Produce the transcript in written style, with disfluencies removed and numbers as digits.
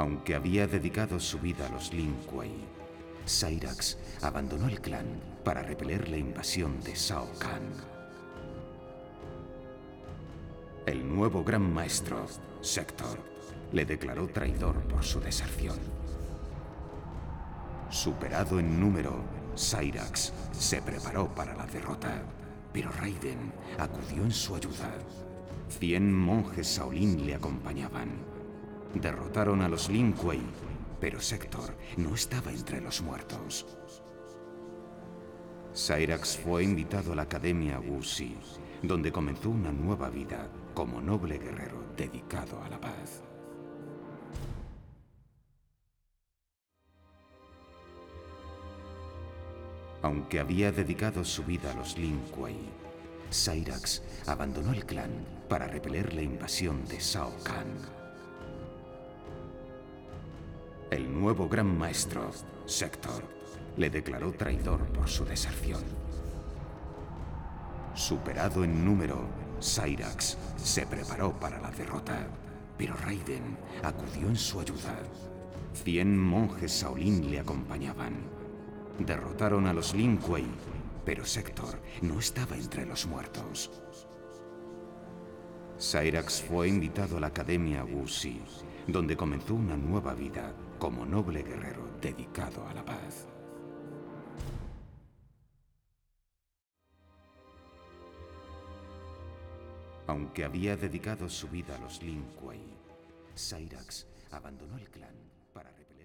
Aunque había dedicado su vida a los Lin Kuei, Cyrax abandonó el clan para repeler la invasión de Shao Kahn. El nuevo Gran Maestro, Sector, le declaró traidor por su deserción. Superado en número, Cyrax se preparó para la derrota, pero Raiden acudió en su ayuda. 100 monjes Shaolin le acompañaban. Derrotaron a los Lin Kuei, pero Sector no estaba entre los muertos. Cyrax fue invitado a la Academia Wu Si, donde comenzó una nueva vida como noble guerrero dedicado a la paz. Aunque había dedicado su vida a los Lin Kuei, Cyrax abandonó el clan para repeler la invasión de Shao Kahn. El nuevo Gran Maestro, Sector, le declaró traidor por su deserción. Superado en número, Cyrax se preparó para la derrota, pero Raiden acudió en su ayuda. 100 monjes Shaolin le acompañaban. Derrotaron a los Lin Kuei, pero Sector no estaba entre los muertos. Cyrax fue invitado a la Academia Wu Si, donde comenzó una nueva vida como noble guerrero dedicado a la paz. Aunque había dedicado su vida a los Lin Kuei, Cyrax abandonó el clan para repeler